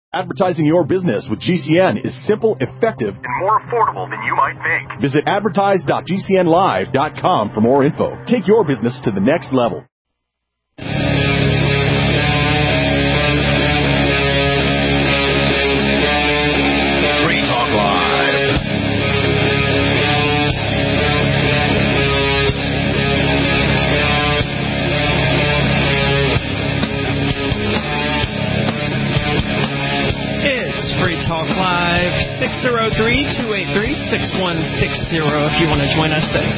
Advertising your business with GCN is simple, effective, and more affordable than you might think. Visit advertise.gcnlive.com for more info. Take your business to the next level. Free Talk Live. Free Talk Live, 603-283-6160. If you want to join us, that's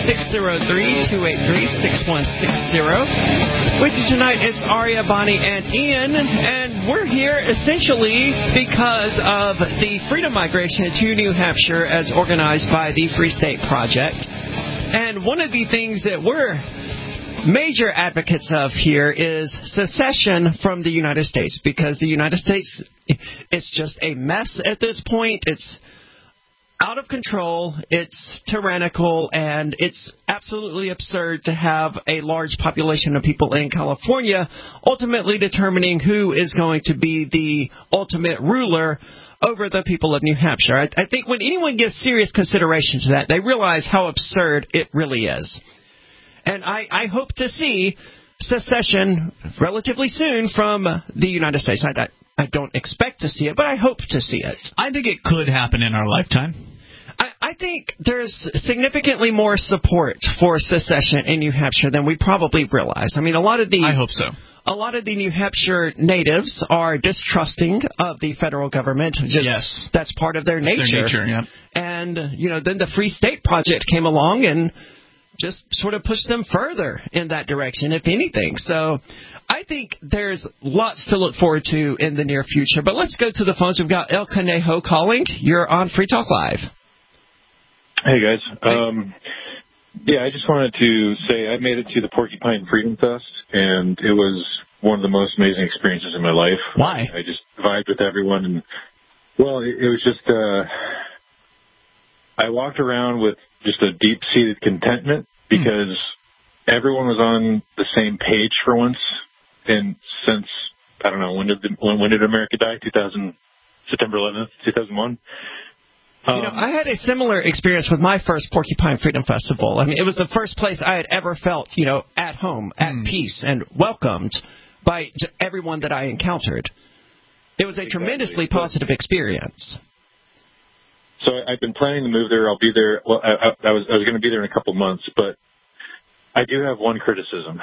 603-283-6160. With you tonight, it's Aria, Bonnie, and Ian, and we're here essentially because of the freedom migration to New Hampshire as organized by the Free State Project. And one of the things that we're major advocates of here is secession from the United States, because the United States is just a mess at this point. It's out of control, it's tyrannical, and it's absolutely absurd to have a large population of people in California ultimately determining who is going to be the ultimate ruler over the people of New Hampshire. I think when anyone gives serious consideration to that, they realize how absurd it really is. And I hope to see secession relatively soon from the United States. I don't expect to see it, but I hope to see it. I think it could happen in our lifetime. I think there's significantly more support for secession in New Hampshire than we probably realize. I mean, I hope so. A lot of the New Hampshire natives are distrusting of the federal government. Yes. That's part of their nature. Yep. And, then the Free State Project came along and just sort of push them further in that direction, if anything. So I think there's lots to look forward to in the near future. But let's go to the phones. We've got El Conejo calling. You're on Free Talk Live. Hey, guys. I just wanted to say I made it to the Porcupine Freedom Fest, and it was one of the most amazing experiences in my life. Why? I just vibed with everyone. And, well, it was just I walked around with just a deep-seated contentment because everyone was on the same page for once. And since, I don't know, when did America die? September 11th, 2001? I had a similar experience with my first Porcupine Freedom Festival. I mean, it was the first place I had ever felt, at home, at peace, and welcomed by everyone that I encountered. It was a tremendously positive experience. So I've been planning to move there. I'll be there. Well, I was going to be there in a couple months, but I do have one criticism.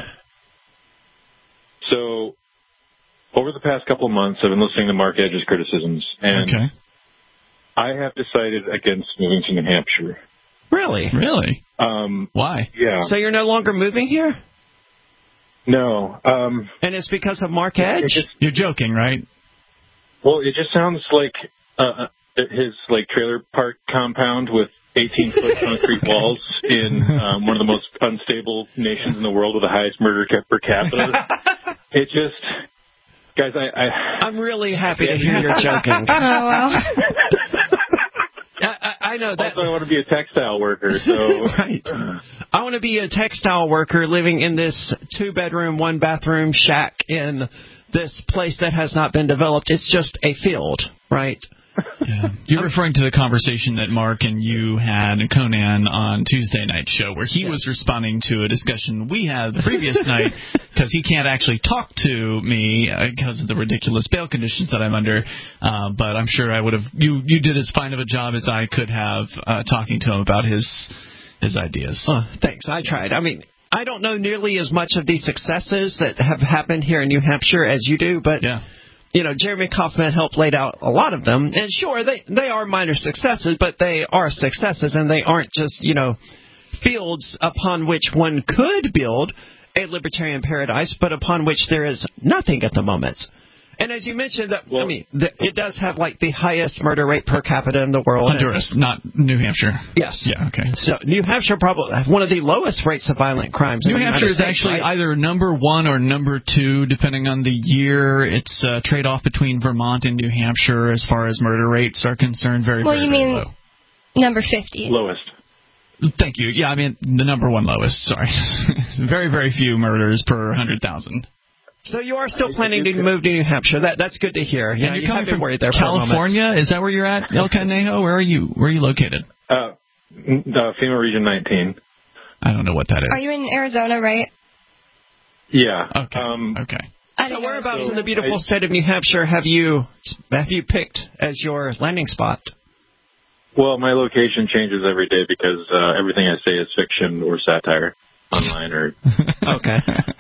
So over the past couple of months, I've been listening to Mark Edge's criticisms, and I have decided against moving to New Hampshire. Really? Why? Yeah. So you're no longer moving here? No. And it's because of Mark Edge? You're joking, right? Well, it just sounds like his trailer park compound with 18-foot concrete walls in one of the most unstable nations in the world with the highest murder per capita. It just, guys, I'm really happy to hear you're joking. Oh, well. I know that. Also, I want to be a textile worker, so. Right. I want to be a textile worker living in this 2-bedroom, 1-bathroom shack in this place that has not been developed. It's just a field, right? Yeah. You're referring to the conversation that Mark and you had in Conan on Tuesday night show, where he was responding to a discussion we had the previous night because he can't actually talk to me because of the ridiculous bail conditions that I'm under. But I'm sure I would have. You did as fine of a job as I could have talking to him about his ideas. Thanks. I tried. I mean, I don't know nearly as much of the successes that have happened here in New Hampshire as you do, but. Yeah. Jeremy Kaufman helped lay out a lot of them. And sure, they are minor successes, but they are successes, and they aren't just, fields upon which one could build a libertarian paradise, but upon which there is nothing at the moment. And as you mentioned, it does have the highest murder rate per capita in the world. Honduras, not New Hampshire. Yes. Yeah, okay. So New Hampshire probably one of the lowest rates of violent crimes. New Hampshire is actually either number 1 or number 2, depending on the year. It's a trade-off between Vermont and New Hampshire as far as murder rates are concerned. Very, very low. Number 50. Lowest. Thank you. Yeah, I mean the number 1 lowest. Sorry. Very, very few murders per 100,000. So you are still planning to move to New Hampshire. That's good to hear. Yeah, you're coming from California. Is that where you're at, El Conejo? Where are you located? FEMA Region 19. I don't know what that is. Are you in Arizona, right? Yeah. Okay. So whereabouts in the beautiful state of New Hampshire have you picked as your landing spot? Well, my location changes every day because everything I say is fiction or satire online. Or Okay.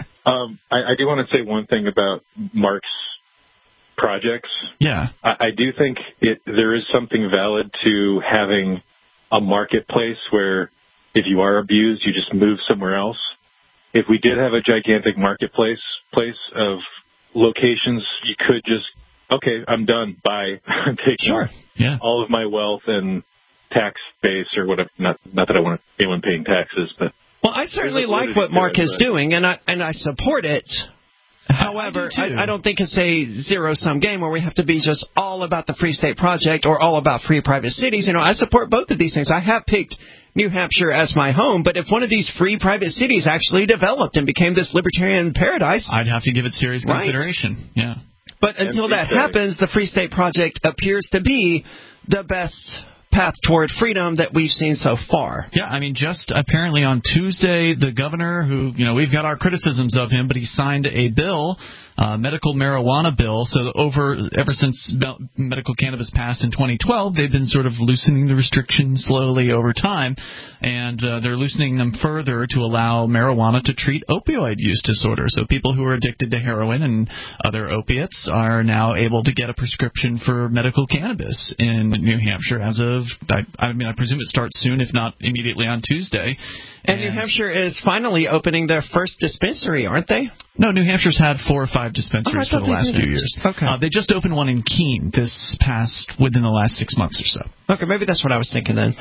I do want to say one thing about Mark's projects. Yeah. I do think there is something valid to having a marketplace where if you are abused, you just move somewhere else. If we did have a gigantic marketplace of locations, you could just, okay, I'm done. Bye. I'm taking all of my wealth and tax base or whatever. Not that I want anyone paying taxes, but. Well, I certainly like what Mark is doing, and I support it. However, I don't think it's a zero-sum game where we have to be just all about the Free State Project or all about free private cities. I support both of these things. I have picked New Hampshire as my home, but if one of these free private cities actually developed and became this libertarian paradise, I'd have to give it serious consideration. Yeah. But until that happens, the Free State Project appears to be the best path toward freedom that we've seen so far. Yeah, I mean, just apparently on Tuesday, the governor, who, we've got our criticisms of him, but he signed a bill, medical marijuana bill. So ever since medical cannabis passed in 2012, they've been sort of loosening the restrictions slowly over time, and they're loosening them further to allow marijuana to treat opioid use disorder. So people who are addicted to heroin and other opiates are now able to get a prescription for medical cannabis in New Hampshire as of, I presume it starts soon, if not immediately on Tuesday. And New Hampshire is finally opening their first dispensary, aren't they? No, New Hampshire's had 4 or 5 dispensaries for the last few years. Okay. They just opened one in Keene within the last 6 months or so. Okay, maybe that's what I was thinking then.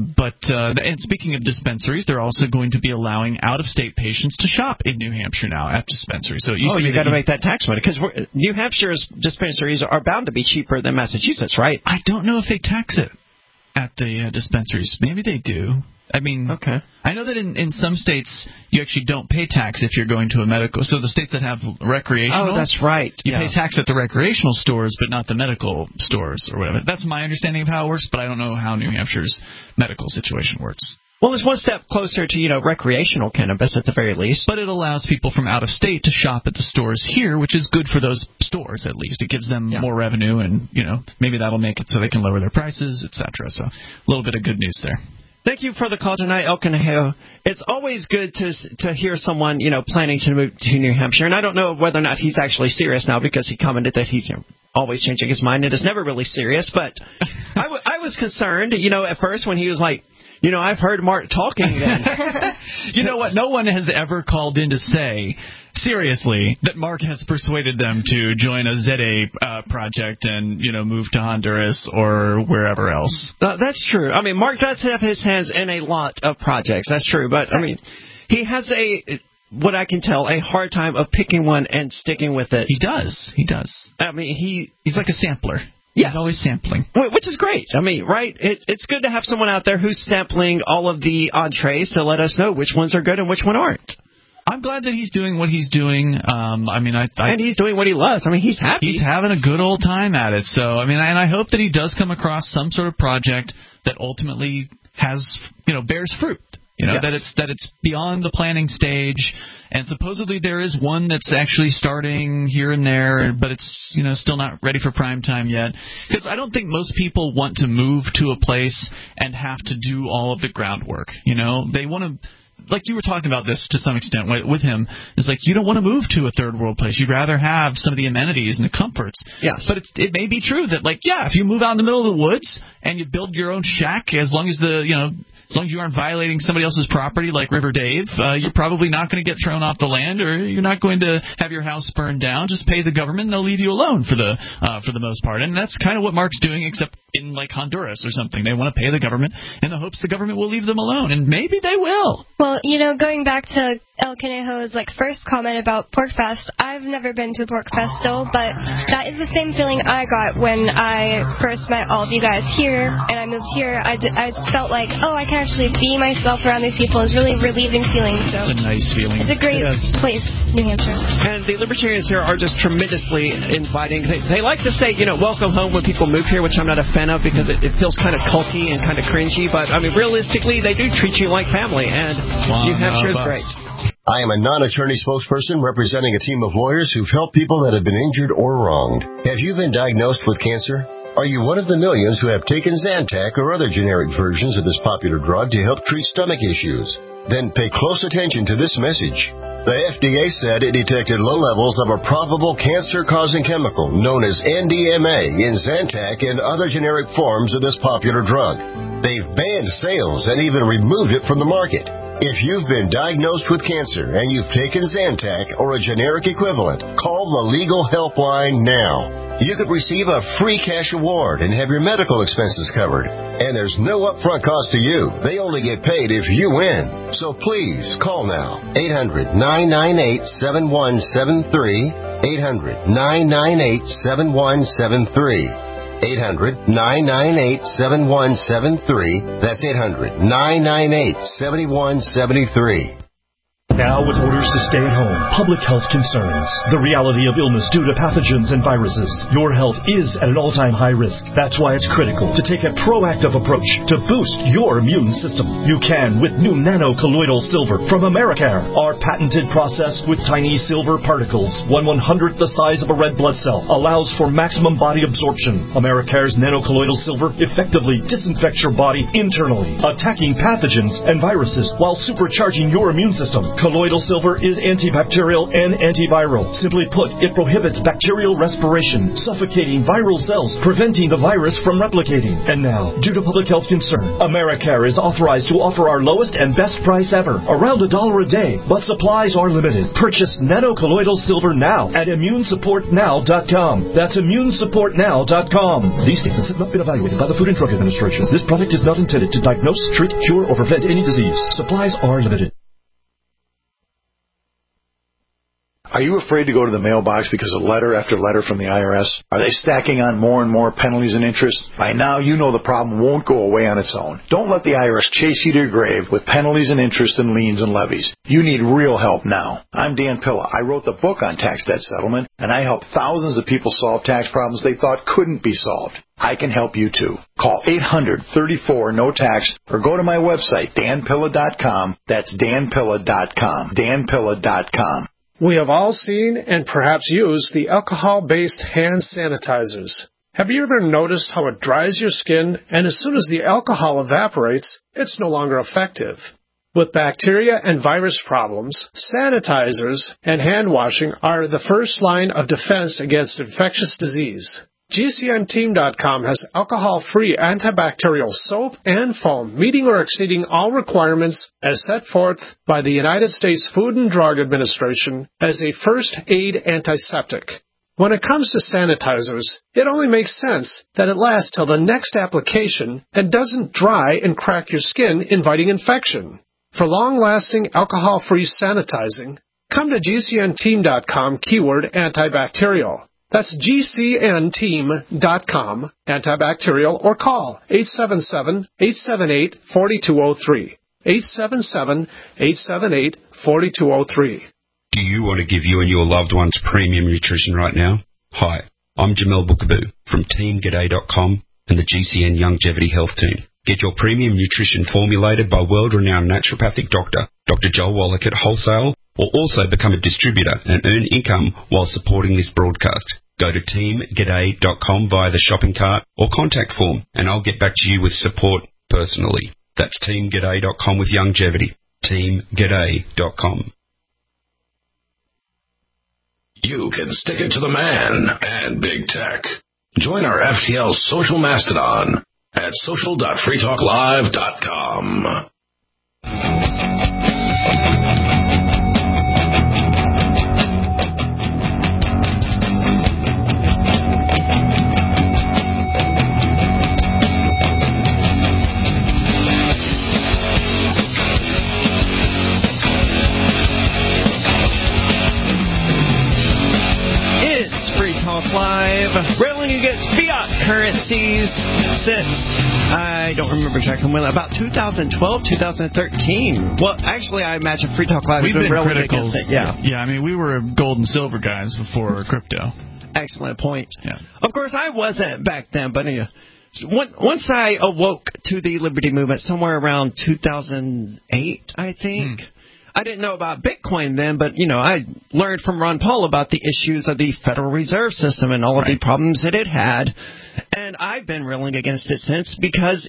And speaking of dispensaries, they're also going to be allowing out-of-state patients to shop in New Hampshire now at dispensaries. So you got to make that tax money, because New Hampshire's dispensaries are bound to be cheaper than Massachusetts, right? I don't know if they tax it at the dispensaries. Maybe they do. Okay. I know that in some states you actually don't pay tax if you're going to a medical. So the states that have recreational. Oh, that's right. You pay tax at the recreational stores, but not the medical stores or whatever. That's my understanding of how it works, but I don't know how New Hampshire's medical situation works. Well, it's one step closer to, recreational cannabis at the very least. But it allows people from out of state to shop at the stores here, which is good for those stores, at least. It gives them more revenue, and, maybe that'll make it so they can lower their prices, etc. So a little bit of good news there. Thank you for the call tonight, El Conejo. It's always good to hear someone, planning to move to New Hampshire. And I don't know whether or not he's actually serious now, because he commented that he's always changing his mind. It is never really serious. But I was concerned, at first when he was like, I've heard Mark talking then. You know what? No one has ever called in to say, seriously, that Mark has persuaded them to join a ZA project and, move to Honduras or wherever else. That's true. Mark does have his hands in a lot of projects. That's true. But, he has what I can tell, a hard time of picking one and sticking with it. He does. He's like a sampler. Yes. He's always sampling. Which is great. Right? It's good to have someone out there who's sampling all of the entrees to let us know which ones are good and which one aren't. I'm glad that he's doing what he's doing. And he's doing what he loves. He's happy. He's having a good old time at it. So, and I hope that he does come across some sort of project that ultimately has, bears fruit. That it's beyond the planning stage, and supposedly there is one that's actually starting here and there, but it's still not ready for prime time yet. Because I don't think most people want to move to a place and have to do all of the groundwork. They want to. Like you were talking about this to some extent with him, it's like you don't want to move to a third world place. You'd rather have some of the amenities and the comforts. Yes. But it may be true that, if you move out in the middle of the woods and you build your own shack, as long as you aren't violating somebody else's property like River Dave, you're probably not going to get thrown off the land, or you're not going to have your house burned down. Just pay the government and they'll leave you alone for the most part. And that's kind of what Mark's doing, except in like Honduras or something. They want to pay the government in the hopes the government will leave them alone, and maybe they will. Well, going back to El Conejo's first comment about PorcFest, I've never been to a PorcFest still, but that is the same feeling I got when I first met all of you guys here, and I moved here. I felt like, I can actually be myself around these people. It's really relieving feeling. So it's a nice feeling. It's a great place, New Hampshire. And the Libertarians here are just tremendously inviting. They like to say, welcome home when people move here, which I'm not a fan of because it feels kind of culty and kind of cringy. But, realistically, they do treat you like family, and New Hampshire is great. I am a non-attorney spokesperson representing a team of lawyers who've helped people that have been injured or wronged. Have you been diagnosed with cancer? Are you one of the millions who have taken Zantac or other generic versions of this popular drug to help treat stomach issues? Then pay close attention to this message. The FDA said it detected low levels of a probable cancer-causing chemical known as NDMA in Zantac and other generic forms of this popular drug. They've banned sales and even removed it from the market. If you've been diagnosed with cancer and you've taken Zantac or a generic equivalent, call the legal helpline now. You could receive a free cash award and have your medical expenses covered. And there's no upfront cost to you. They only get paid if you win. So please call now. 800-998-7173. 800-998-7173. 800-998-7173. That's 800-998-7173. Now with orders to stay at home, public health concerns, the reality of illness due to pathogens and viruses, your health is at an all-time high risk. That's why it's critical to take a proactive approach to boost your immune system. You can with new nano-colloidal silver from Americare. Our patented process with tiny silver particles, 1/100th the size of a red blood cell, allows for maximum body absorption. Americare's nano-colloidal silver effectively disinfects your body internally, attacking pathogens and viruses while supercharging your immune system. Colloidal silver is antibacterial and antiviral. Simply put, it prohibits bacterial respiration, suffocating viral cells, preventing the virus from replicating. And now, due to public health concern, Americare is authorized to offer our lowest and best price ever, around $1 a day, but supplies are limited. Purchase nano-colloidal silver now at immunesupportnow.com. That's immunesupportnow.com. These statements have not been evaluated by the Food and Drug Administration. This product is not intended to diagnose, treat, cure, or prevent any disease. Supplies are limited. Are you afraid to go to the mailbox because of letter after letter from the IRS? Are they stacking on more and more penalties and interest? By now, you know the problem won't go away on its own. Don't let the IRS chase you to your grave with penalties and interest and liens and levies. You need real help now. I'm Dan Pilla. I wrote the book on tax debt settlement, and I help thousands of people solve tax problems they thought couldn't be solved. I can help you too. Call 800-34-NO-TAX or go to my website, danpilla.com. That's danpilla.com. danpilla.com. We have all seen and perhaps used the alcohol-based hand sanitizers. Have you ever noticed how it dries your skin, and as soon as the alcohol evaporates, it's no longer effective? With bacteria and virus problems, sanitizers and hand washing are the first line of defense against infectious disease. GCNteam.com has alcohol-free antibacterial soap and foam meeting or exceeding all requirements as set forth by the United States Food and Drug Administration as a first aid antiseptic. When it comes to sanitizers, it only makes sense that it lasts till the next application and doesn't dry and crack your skin, inviting infection. For long-lasting alcohol-free sanitizing, come to GCNteam.com keyword antibacterial. That's GCNteam.com, antibacterial, or call 877-878-4203. 877-878-4203. Do you want to give you and your loved ones premium nutrition right now? Hi, I'm Jamel Bookaboo from TeamGaday.com and the GCN Longevity Health Team. Get your premium nutrition formulated by world-renowned naturopathic doctor, Dr. Joel Wallach at Wholesale, or also become a distributor and earn income while supporting this broadcast. Go to teamgaday.com via the shopping cart or contact form, and I'll get back to you with support personally. That's teamgaday.com with longevity. teamgaday.com. You can stick it to the man and big tech. Join our FTL social mastodon at social.freetalklive.com. currencies since, I don't remember exactly when, about 2012, 2013. Well, actually, I imagine Free Talk Live has been relevant against it. Yeah. I mean, we were gold and silver guys before crypto. Excellent point. Yeah. Of course, I wasn't back then, but anyway. Once I awoke to the Liberty Movement somewhere around 2008, I think. I didn't know about Bitcoin then, but, I learned from Ron Paul about the issues of the Federal Reserve System and all of the problems that it had. And I've been railing against it since because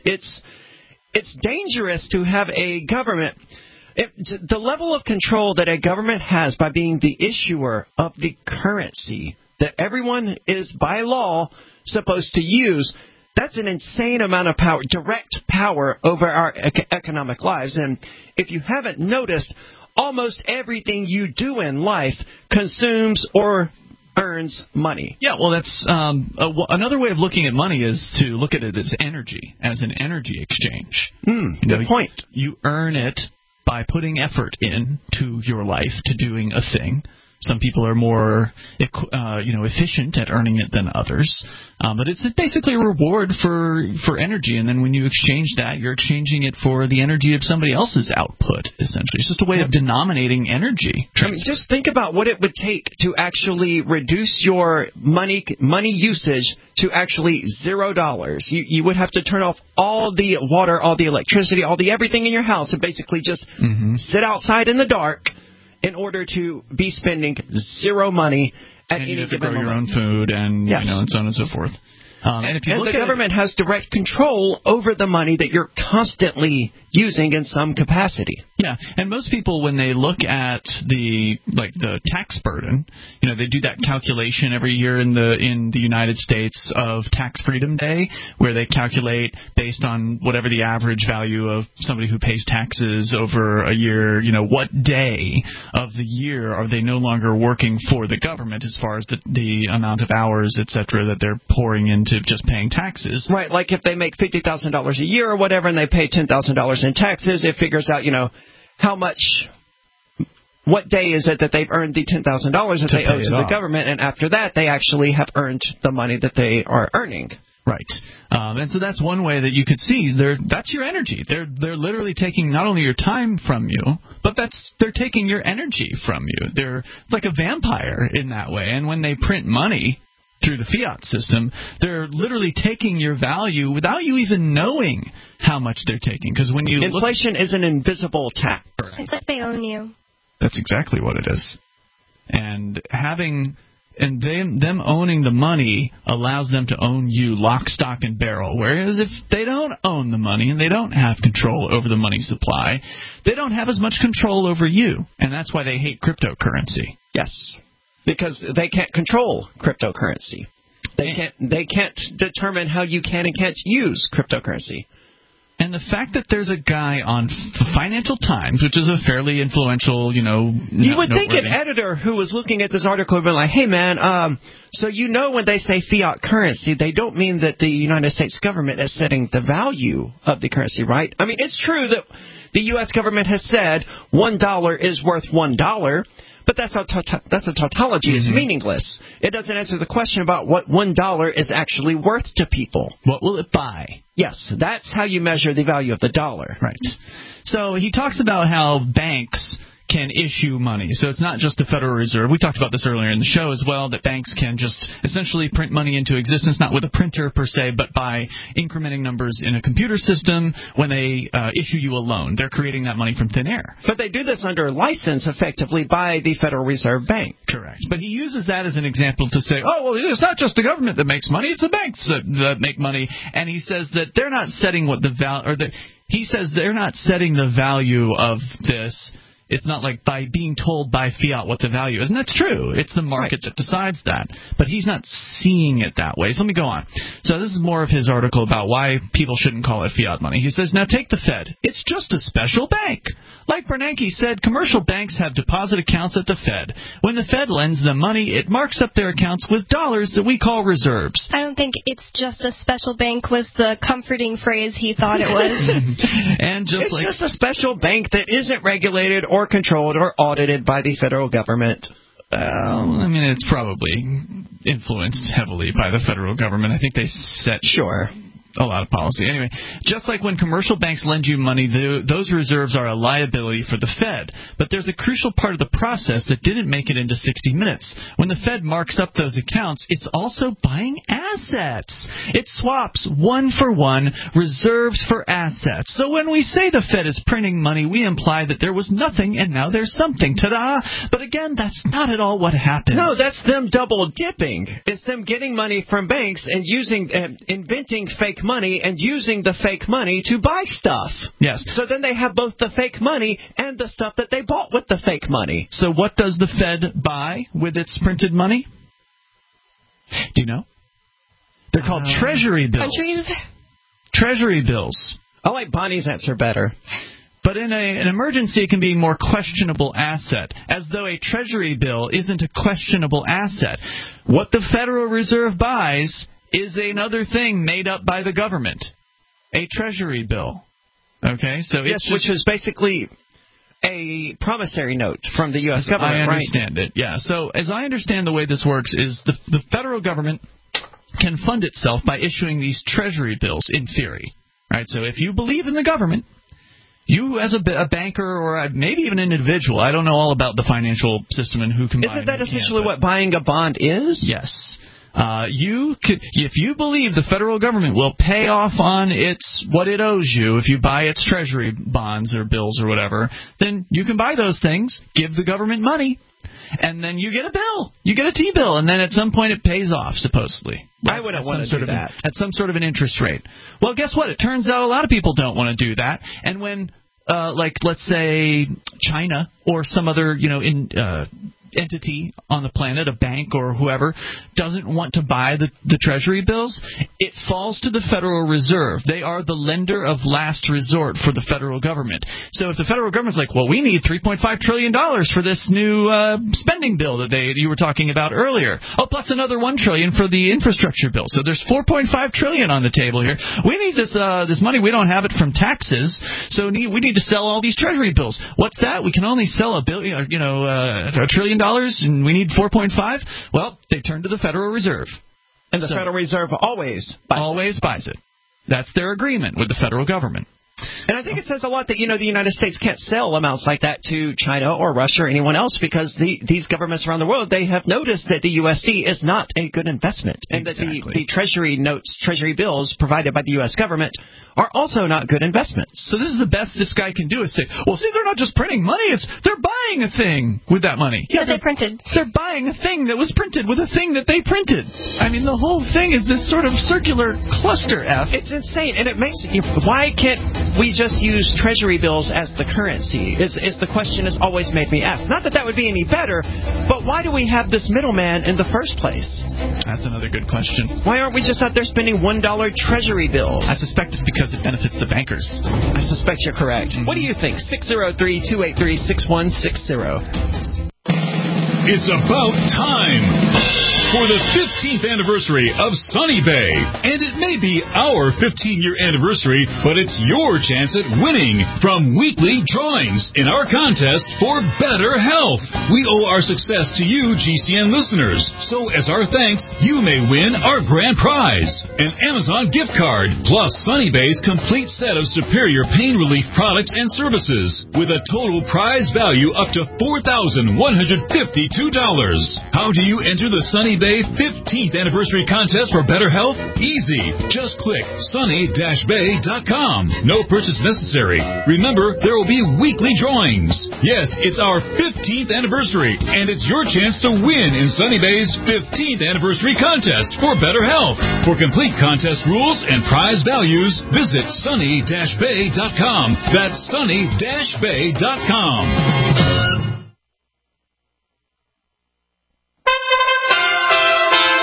it's dangerous to have a government. The level of control that a government has by being the issuer of the currency that everyone is, by law, supposed to use, that's an insane amount of power, direct power over our economic lives. And if you haven't noticed, almost everything you do in life consumes or earns money. Yeah, well, that's another way of looking at money is to look at it as energy, as an energy exchange. Good point. You earn it by putting effort into your life to doing a thing. Some people are more, efficient at earning it than others. But it's basically a reward for energy. And then when you exchange that, you're exchanging it for the energy of somebody else's output, essentially. It's just a way of denominating energy. I mean, just think about what it would take to actually reduce your money usage to actually $0. You would have to turn off all the water, all the electricity, all the everything in your house, and basically just sit outside in the dark in order to be spending zero money at any given moment. And you have to grow your own food and, and so on and so forth. And if you look the government has direct control over the money that you're constantly using in some capacity. Yeah, and most people, when they look at the tax burden, they do that calculation every year in the United States of Tax Freedom Day, where they calculate based on whatever the average value of somebody who pays taxes over a year, what day of the year are they no longer working for the government as far as the amount of hours, et cetera, that they're pouring into just paying taxes. Right, like if they make $50,000 a year or whatever and they pay $10,000 in taxes, it figures out, how much, what day is it that they've earned the $10,000 that they owe to the government, and after that they actually have earned the money that they are earning. Right. And so that's one way that you could see that's your energy. They're literally taking not only your time from you, but they're taking your energy from you. They're like a vampire in that way. And when they print money through the fiat system, they're literally taking your value without you even knowing how much they're taking. Because when you inflation is an invisible tax. It's like they own you. That's exactly what it is. And them owning the money allows them to own you lock, stock, and barrel. Whereas if they don't own the money and they don't have control over the money supply, they don't have as much control over you. And that's why they hate cryptocurrency. Yes. Because they can't control cryptocurrency. They can't determine how you can and can't use cryptocurrency. And the fact that there's a guy on Financial Times, which is a fairly influential, you would think an editor who was looking at this article would be like, hey, man, so when they say fiat currency, they don't mean that the United States government is setting the value of the currency, right? I mean, it's true that the U.S. government has said $1 is worth $1, but that's a tautology. It's meaningless. It doesn't answer the question about what $1 is actually worth to people. What will it buy? Yes, that's how you measure the value of the dollar. Right. So he talks about how banks can issue money. So it's not just the Federal Reserve. We talked about this earlier in the show as well, that banks can just essentially print money into existence, not with a printer per se, but by incrementing numbers in a computer system when they issue you a loan. They're creating that money from thin air. But they do this under license, effectively, by the Federal Reserve Bank. Correct. But he uses that as an example to say, it's not just the government that makes money, it's the banks that make money. And he says that they're not setting he says they're not setting the value of this. It's not like by being told by fiat what the value is. And that's true. It's the market that decides that. But he's not seeing it that way. So let me go on. So this is more of his article about why people shouldn't call it fiat money. He says, now take the Fed. It's just a special bank. Like Bernanke said, commercial banks have deposit accounts at the Fed. When the Fed lends them money, it marks up their accounts with dollars that we call reserves. I don't think it's just a special bank was the comforting phrase he thought it was. And it's just a special bank that isn't regulated or controlled or audited by the federal government. I mean, it's probably influenced heavily by the federal government. I think they set a lot of policy. Anyway, just like when commercial banks lend you money, those reserves are a liability for the Fed. But there's a crucial part of the process that didn't make it into 60 Minutes. When the Fed marks up those accounts, it's also buying assets. It swaps 1-for-1 reserves for assets. So when we say the Fed is printing money, we imply that there was nothing and now there's something. Ta-da! But again, that's not at all what happens. No, that's them double dipping. It's them getting money from banks and inventing fake money and using the fake money to buy stuff. Yes. So then they have both the fake money and the stuff that they bought with the fake money. So what does the Fed buy with its printed money? Do you know? They're called Treasury bills. Countries? Treasury bills. I like Bonnie's answer better. But in an emergency, it can be a more questionable asset, as though a Treasury bill isn't a questionable asset. What the Federal Reserve buys is another thing made up by the government, a Treasury bill. Okay, so it's which is basically a promissory note from the U.S. government. I understand it. Yeah. So as I understand the way this works is the federal government can fund itself by issuing these Treasury bills in theory, right? So if you believe in the government, you as a banker or maybe even an individual, I don't know all about the financial system and who can buy. Isn't that essentially what buying a bond is? Yes. If you believe the federal government will pay off on what it owes you if you buy its treasury bonds or bills or whatever, then you can buy those things, give the government money, and then you get a bill. You get a T-bill, and then at some point it pays off, supposedly. I wouldn't want to do that. At some sort of an interest rate. Well, guess what? It turns out a lot of people don't want to do that. And when, let's say China or some other, entity on the planet, a bank or whoever, doesn't want to buy the Treasury bills, it falls to the Federal Reserve. They are the lender of last resort for the federal government. So if the federal government's like, well, we need $3.5 trillion for this new spending bill that you were talking about earlier. Oh, plus another $1 trillion for the infrastructure bill. So there's $4.5 trillion on the table here. We need this money. We don't have it from taxes, so we need to sell all these Treasury bills. What's that? We can only sell $1 trillion, and we need 4.5. Well, they turn to the Federal Reserve, and the Federal Reserve always buys it. That's their agreement with the federal government. And I think it says a lot that, the United States can't sell amounts like that to China or Russia or anyone else because these governments around the world, they have noticed that the USD is not a good investment. And that the Treasury notes, Treasury bills provided by the U.S. government are also not good investments. So this is the best this guy can do is say, well, see, they're not just printing money, they're buying a thing with that money. Yeah, they printed. They're buying a thing that was printed with a thing that they printed. I mean, the whole thing is this sort of circular cluster F. It's insane, and it makes why can't we just use Treasury bills as the currency? Is the question has always made me ask. Not that would be any better, but why do we have this middleman in the first place? That's another good question. Why aren't we just out there spending $1 Treasury bills? I suspect it's because it benefits the bankers. I suspect you're correct. What do you think? 603-283-6160. It's about time for the 15th anniversary of Sunny Bay. And it may be our 15-year anniversary, but it's your chance at winning from weekly drawings in our contest for better health. We owe our success to you, GCN listeners. So as our thanks, you may win our grand prize, an Amazon gift card, plus Sunny Bay's complete set of superior pain relief products and services, with a total prize value up to $4,152. How do you enter the Sunny Bay 15th anniversary contest for better health? Easy. Just click sunny-bay.com. No purchase necessary. Remember, there will be weekly drawings. Yes, it's our 15th anniversary, and it's your chance to win in Sunny Bay's 15th anniversary contest for better health. For complete contest rules and prize values, visit sunny-bay.com. That's sunny-bay.com.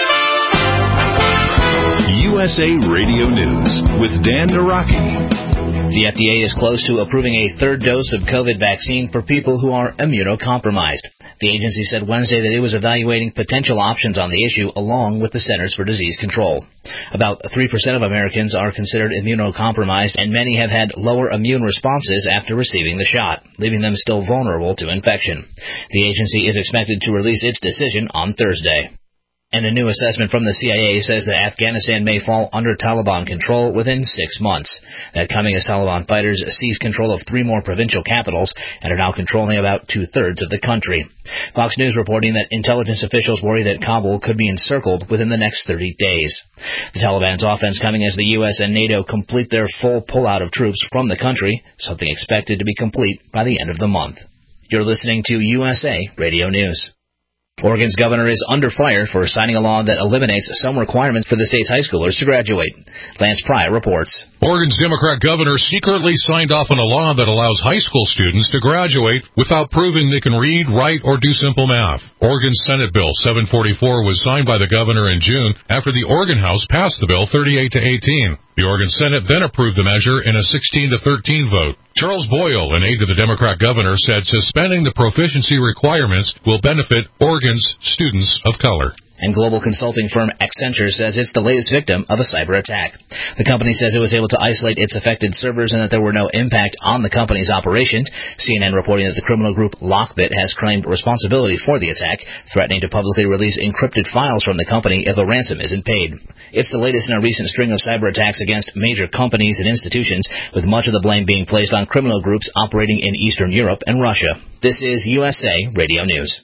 USA Radio News with Dan Naraki. The FDA is close to approving a third dose of COVID vaccine for people who are immunocompromised. The agency said Wednesday that it was evaluating potential options on the issue along with the Centers for Disease Control. About 3% of Americans are considered immunocompromised, and many have had lower immune responses after receiving the shot, leaving them still vulnerable to infection. The agency is expected to release its decision on Thursday. And a new assessment from the CIA says that Afghanistan may fall under Taliban control within 6 months. That coming as Taliban fighters seized control of 3 more provincial capitals and are now controlling about 2/3 of the country. Fox News reporting that intelligence officials worry that Kabul could be encircled within the next 30 days. The Taliban's offense coming as the U.S. and NATO complete their full pullout of troops from the country, something expected to be complete by the end of the month. You're listening to USA Radio News. Oregon's governor is under fire for signing a law that eliminates some requirements for the state's high schoolers to graduate. Lance Pry reports. Oregon's Democrat governor secretly signed off on a law that allows high school students to graduate without proving they can read, write, or do simple math. Oregon's Senate Bill 744 was signed by the governor in June after the Oregon House passed the bill 38-18. The Oregon Senate then approved the measure in a 16-13 vote. Charles Boyle, an aide to the Democrat governor, said suspending the proficiency requirements will benefit Oregon's students of color. And global consulting firm Accenture says it's the latest victim of a cyber attack. The company says it was able to isolate its affected servers and that there were no impact on the company's operations. CNN reporting that the criminal group Lockbit has claimed responsibility for the attack, threatening to publicly release encrypted files from the company if a ransom isn't paid. It's the latest in a recent string of cyber attacks against major companies and institutions, with much of the blame being placed on criminal groups operating in Eastern Europe and Russia. This is USA Radio News.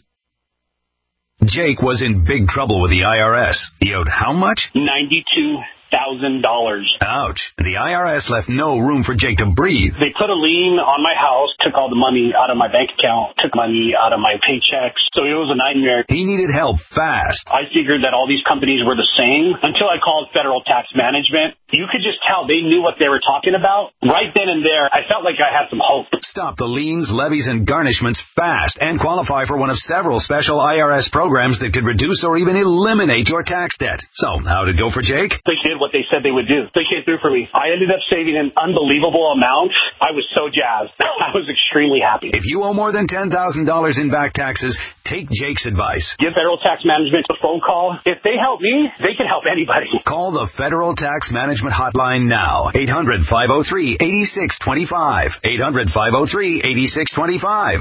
Jake was in big trouble with the IRS. He owed how much? $92,000. Ouch. The IRS left no room for Jake to breathe. They put a lien on my house, took all the money out of my bank account, took money out of my paychecks. So it was a nightmare. He needed help fast. I figured that all these companies were the same until I called Federal Tax Management. You could just tell they knew what they were talking about. Right then and there, I felt like I had some hope. Stop the liens, levies, and garnishments fast and qualify for one of several special IRS programs that could reduce or even eliminate your tax debt. So, how'd it go for Jake? They did what they said they would do. They came through for me. I ended up saving an unbelievable amount. I was so jazzed. I was extremely happy. If you owe more than $10,000 in back taxes, take Jake's advice. Give Federal Tax Management a phone call. If they help me, they can help anybody. Call the Federal Tax Management hotline now. 800-503-8625. 800-503-8625.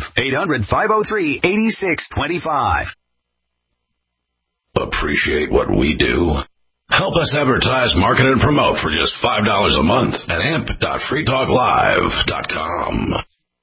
800-503-8625. Appreciate what we do? Help us advertise, market, and promote for just $5 a month at amp.freetalklive.com.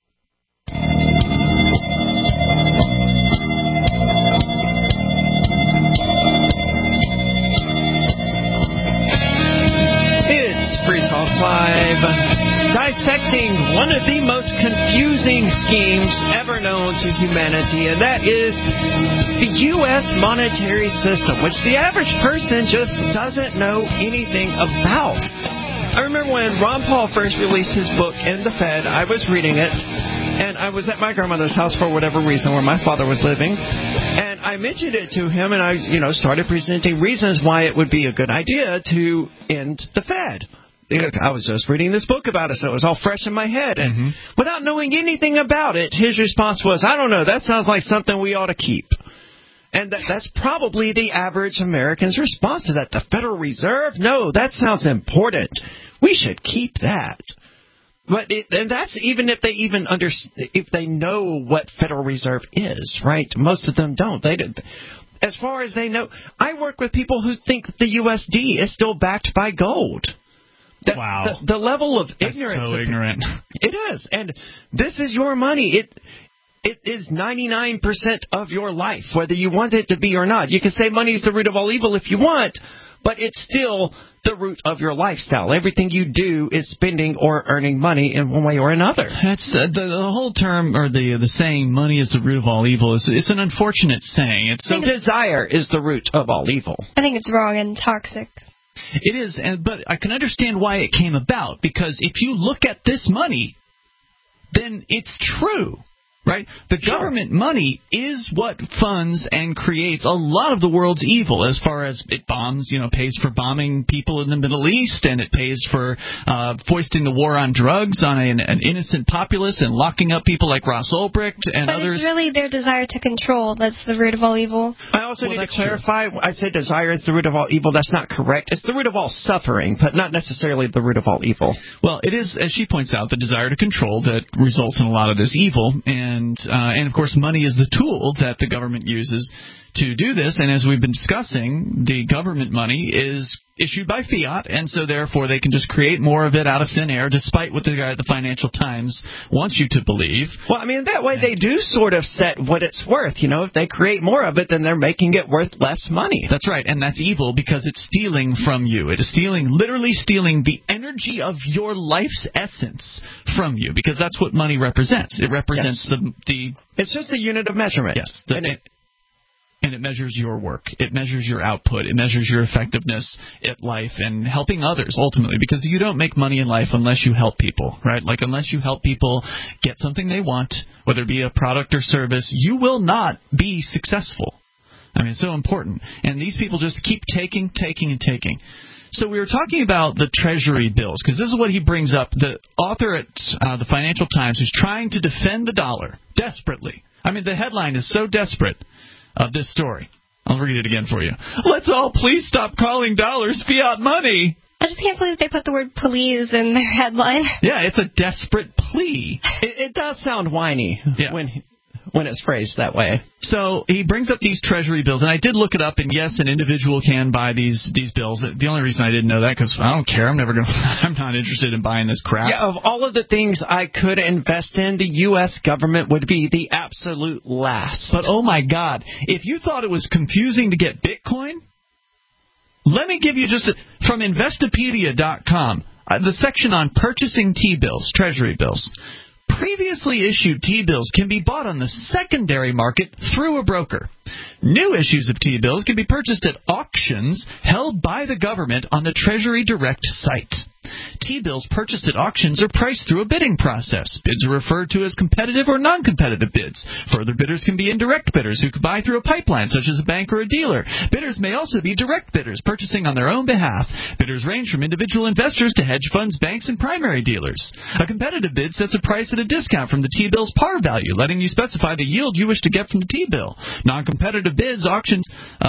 It's Free Talk Live, dissecting one of the most confusing schemes ever known to humanity, and that is the U.S. monetary system, which the average person just doesn't know anything about. I remember when Ron Paul first released his book, In the Fed, I was reading it, and I was at my grandmother's house for whatever reason, where my father was living, and I mentioned it to him, and I started presenting reasons why it would be a good idea to end the Fed. I was just reading this book about it, so it was all fresh in my head. And without knowing anything about it, his response was, I don't know, that sounds like something we ought to keep. And that's probably the average American's response to that. The Federal Reserve? No, that sounds important. We should keep that. And that's even if they if they know what Federal Reserve is, right? Most of them don't. As far as they know, I work with people who think the USD is still backed by gold. Wow. The level of ignorance. That's so ignorant. It is. And this is your money. It is 99% of your life, whether you want it to be or not. You can say money is the root of all evil if you want, but it's still the root of your lifestyle. Everything you do is spending or earning money in one way or another. That's the whole term, or the saying, money is the root of all evil. It's an unfortunate saying. I think desire is the root of all evil. I think it's wrong and toxic. It is, but I can understand why it came about, because if you look at this money, then it's true. Right? The government money is what funds and creates a lot of the world's evil, as far as it bombs, pays for bombing people in the Middle East, and it pays for foisting the war on drugs on an innocent populace and locking up people like Ross Ulbricht and others. But it's really their desire to control that's the root of all evil. I also need to clarify, I said desire is the root of all evil. That's not correct. It's the root of all suffering, but not necessarily the root of all evil. Well, it is, as she points out, the desire to control that results in a lot of this evil, and of course money is the tool that the government uses to do this, and as we've been discussing, the government money is issued by fiat, and so therefore they can just create more of it out of thin air, despite what the guy at the Financial Times wants you to believe. Well, I mean, that way they do sort of set what it's worth. If they create more of it, then they're making it worth less money. That's right, and that's evil because it's stealing from you. It is literally stealing the energy of your life's essence from you, because that's what money represents. It represents the... It's just a unit of measurement. Yes, and it measures your work. It measures your output. It measures your effectiveness at life and helping others, ultimately, because you don't make money in life unless you help people, right? Like, unless you help people get something they want, whether it be a product or service, you will not be successful. I mean, it's so important. And these people just keep taking. So we were talking about the Treasury bills, because this is what he brings up. The author at the Financial Times who's trying to defend the dollar desperately. I mean, the headline is so desperate of this story. I'll read it again for you. Let's all please stop calling dollars fiat money. I just can't believe they put the word please in their headline. Yeah, it's a desperate plea. It does sound whiny when it's phrased that way. So he brings up these Treasury bills, and I did look it up, and yes, an individual can buy these bills. The only reason I didn't know that, because I don't care. I'm not interested in buying this crap. Yeah, of all of the things I could invest in, the U.S. government would be the absolute last. But oh my God, if you thought it was confusing to get Bitcoin, let me give you from Investopedia.com, the section on purchasing T-bills, Treasury bills. Previously issued T-bills can be bought on the secondary market through a broker. New issues of T-bills can be purchased at auctions held by the government on the Treasury Direct site. T-bills purchased at auctions are priced through a bidding process. Bids are referred to as competitive or non-competitive bids. Further bidders can be indirect bidders who could buy through a pipeline, such as a bank or a dealer. Bidders may also be direct bidders, purchasing on their own behalf. Bidders range from individual investors to hedge funds, banks, and primary dealers. A competitive bid sets a price at a discount from the T-bill's par value, letting you specify the yield you wish to get from the T-bill. Non-competitive auctions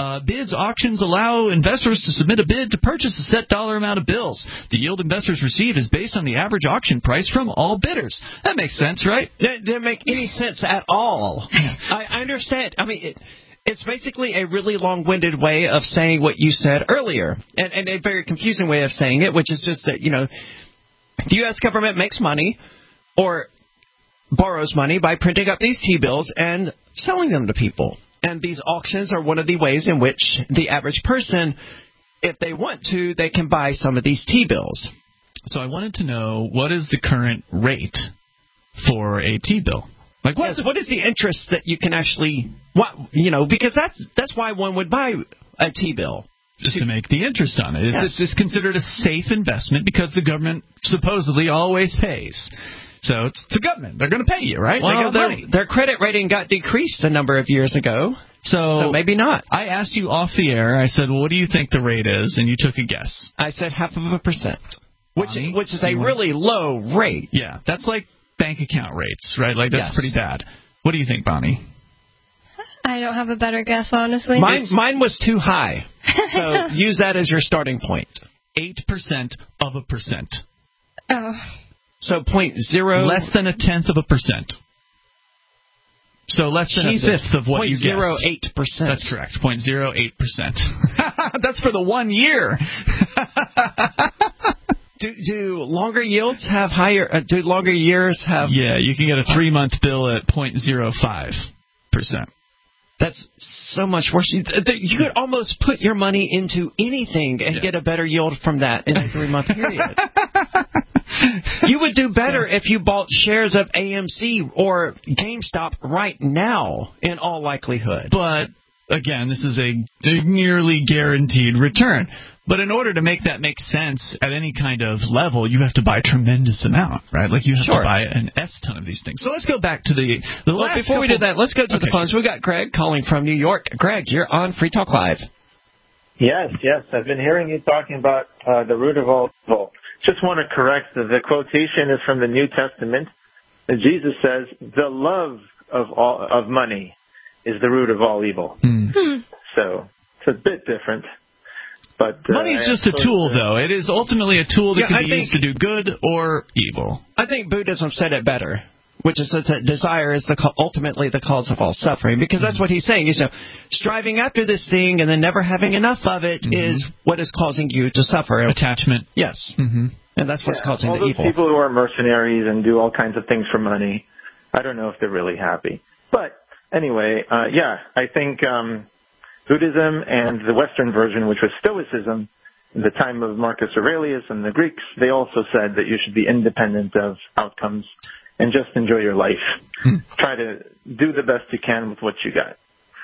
allow investors to submit a bid to purchase a set dollar amount of bills. The yield investors receive is based on the average auction price from all bidders. That makes sense, right? That doesn't make any sense at all. I understand. I mean, it's basically a really long-winded way of saying what you said earlier, and a very confusing way of saying it, which is just that, the U.S. government makes money or borrows money by printing up these T-bills and selling them to people. And these auctions are one of the ways in which the average person, if they want to, they can buy some of these T-bills. So I wanted to know, what is the current rate for a T-bill? Like, what is the interest that you can actually, because that's why one would buy a T-bill. Just to make the interest on it. Yes. This is considered a safe investment because the government supposedly always pays. So it's the government. They're going to pay you, right? Well, they got money. Their credit rating got decreased a number of years ago. So maybe not. I asked you off the air. I said, well, what do you think the rate is? And you took a guess. I said 0.5%, which is a really low rate. Yeah, that's like bank account rates, right? Like, that's pretty bad. What do you think, Bonnie? I don't have a better guess, honestly. Mine was too high. So use that as your starting point. 8% of a percent. Oh. So 0.0... Less than 0.1%. So less than a fifth of what you guessed. 0.08%. That's correct. 0.08%. That's for the 1 year. Do longer yields have higher... do longer years have... Yeah, you can get a 3-month bill at 0.05%. That's so much worse. You could almost put your money into anything and get a better yield from that in a 3-month period. You would do better if you bought shares of AMC or GameStop right now, in all likelihood. But again, this is a nearly guaranteed return. But in order to make that make sense at any kind of level, you have to buy a tremendous amount, right? Like you have to buy an S ton of these things. So let's go back to the last before we do that, let's go to the phones. We've got Greg calling from New York. Greg, you're on Free Talk Live. Yes. I've been hearing you talking about the root of all evil. Just want to correct the quotation is from the New Testament. Jesus says, the love of money is the root of all evil. So it's a bit different. But money is just a tool, though. It is ultimately a tool that can be used to do good or evil. I think Buddhism said it better, which is that desire is ultimately the cause of all suffering, because that's what he's saying. Striving after this thing and then never having enough of it is what is causing you to suffer. Attachment. Yes. And that's what's causing all the those evil. People who are mercenaries and do all kinds of things for money, I don't know if they're really happy. But anyway, I think Buddhism and the Western version, which was Stoicism, in the time of Marcus Aurelius and the Greeks, they also said that you should be independent of outcomes and just enjoy your life. Try to do the best you can with what you got.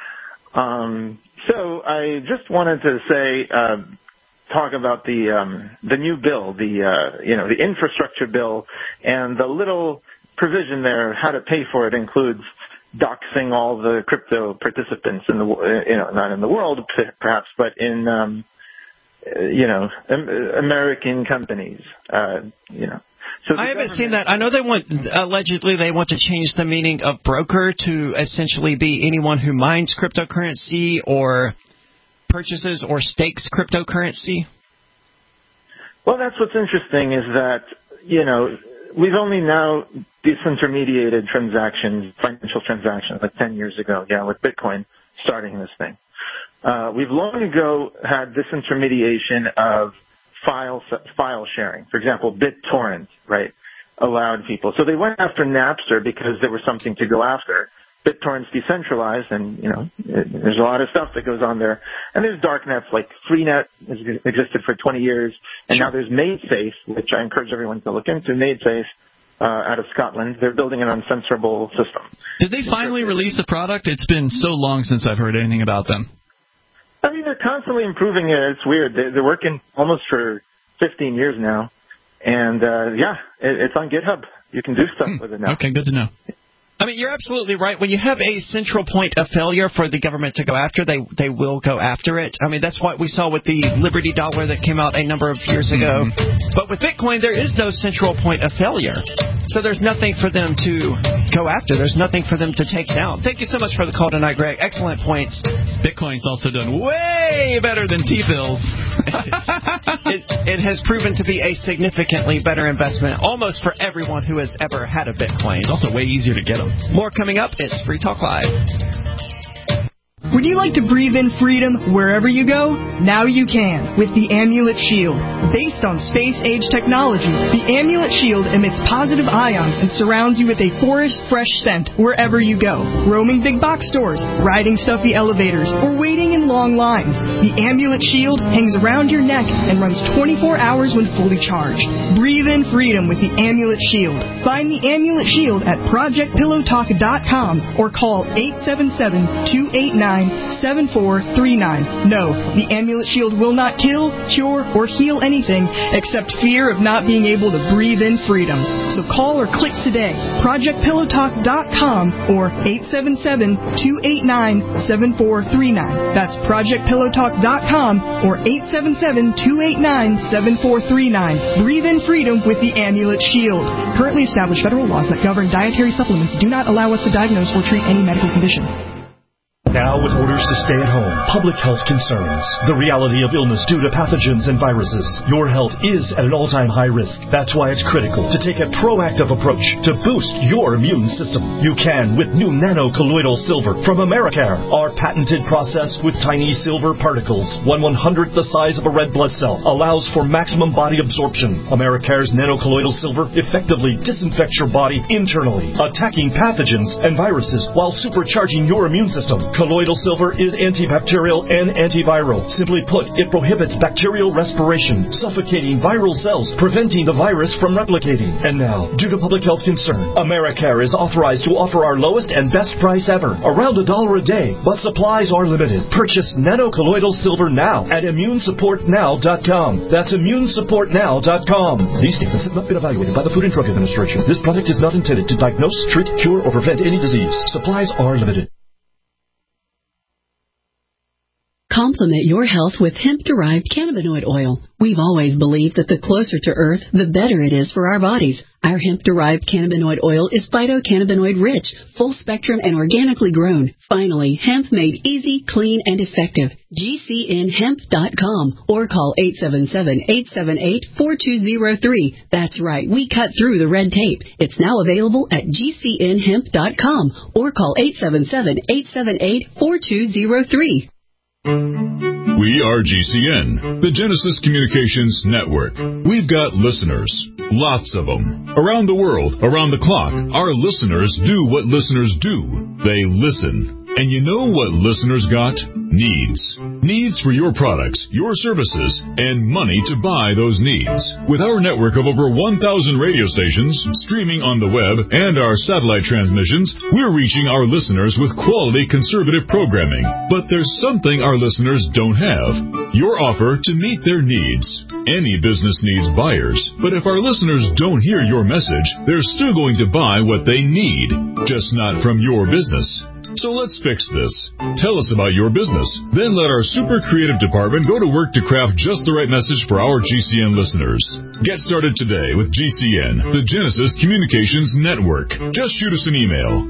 So I just wanted to say, talk about the new bill, the infrastructure bill, and the little provision there, how to pay for it includes doxing all the crypto participants in the, not in the world perhaps, but in, American companies, So I haven't seen that. I know allegedly they want to change the meaning of broker to essentially be anyone who mines cryptocurrency or purchases or stakes cryptocurrency. Well, that's what's interesting is that, we've only now disintermediated transactions, financial transactions, like 10 years ago, with Bitcoin starting this thing. We've long ago had disintermediation of file sharing. For example, BitTorrent, right, allowed people. So they went after Napster because there was something to go after. BitTorrent's decentralized, and, there's a lot of stuff that goes on there. And there's darknets like Freenet has existed for 20 years, and now there's MadeSafe, which I encourage everyone to look into. MadeSafe out of Scotland. They're building an uncensorable system. Did they finally release a product? It's been so long since I've heard anything about them. I mean, they're constantly improving it. It's weird. They're working almost for 15 years now. And, it's on GitHub. You can do stuff with it now. Okay, good to know. I mean, you're absolutely right. When you have a central point of failure for the government to go after, they will go after it. I mean, that's what we saw with the Liberty Dollar that came out a number of years ago. But with Bitcoin, there is no central point of failure. So there's nothing for them to go after. There's nothing for them to take down. Thank you so much for the call tonight, Greg. Excellent points. Bitcoin's also done way better than T-bills. It has proven to be a significantly better investment almost for everyone who has ever had a Bitcoin. It's also way easier to get them. More coming up. It's Free Talk Live. Would you like to breathe in freedom wherever you go? Now you can with the Amulet Shield. Based on space-age technology, the Amulet Shield emits positive ions and surrounds you with a forest-fresh scent wherever you go. Roaming big box stores, riding stuffy elevators, or waiting in long lines, the Amulet Shield hangs around your neck and runs 24 hours when fully charged. Breathe in freedom with the Amulet Shield. Find the Amulet Shield at ProjectPillowTalk.com or call 877-289-7439. No, the Amulet Shield will not kill, cure, or heal anything except fear of not being able to breathe in freedom. So call or click today, ProjectPillowTalk.com or 877-289-7439. That's ProjectPillowTalk.com or 877-289-7439. Breathe in freedom with the Amulet Shield. Currently established federal laws that govern dietary supplements do not allow us to diagnose or treat any medical condition. Now with orders to stay at home, public health concerns, the reality of illness due to pathogens and viruses. Your health is at an all-time high risk. That's why it's critical to take a proactive approach to boost your immune system. You can with new nano-colloidal silver from Americare. Our patented process with tiny silver particles, 1/100th the size of a red blood cell, allows for maximum body absorption. Americare's nano-colloidal silver effectively disinfects your body internally, attacking pathogens and viruses while supercharging your immune system. Colloidal silver is antibacterial and antiviral. Simply put, it prohibits bacterial respiration, suffocating viral cells, preventing the virus from replicating. And now, due to public health concern, Americare is authorized to offer our lowest and best price ever, around $1 a day, but supplies are limited. Purchase nanocolloidal silver now at immunesupportnow.com. That's immunesupportnow.com. These statements have not been evaluated by the Food and Drug Administration. This product is not intended to diagnose, treat, cure, or prevent any disease. Supplies are limited. Complement your health with hemp-derived cannabinoid oil. We've always believed that the closer to Earth, the better it is for our bodies. Our hemp-derived cannabinoid oil is phytocannabinoid-rich, full-spectrum, and organically grown. Finally, hemp made easy, clean, and effective. GCNhemp.com or call 877-878-4203. That's right, we cut through the red tape. It's now available at GCNhemp.com or call 877-878-4203. We are GCN, the Genesis Communications Network. We've got listeners, lots of them, around the world, around the clock. Our listeners do what listeners do. They listen. And you know what listeners got? Needs. Needs for your products, your services, and money to buy those needs. With our network of over 1,000 radio stations, streaming on the web, and our satellite transmissions, we're reaching our listeners with quality conservative programming. But there's something our listeners don't have. Your offer to meet their needs. Any business needs buyers, but if our listeners don't hear your message, they're still going to buy what they need, just not from your business. So let's fix this. Tell us about your business. Then let our super creative department go to work to craft just the right message for our GCN listeners. Get started today with GCN, the Genesis Communications Network. Just shoot us an email.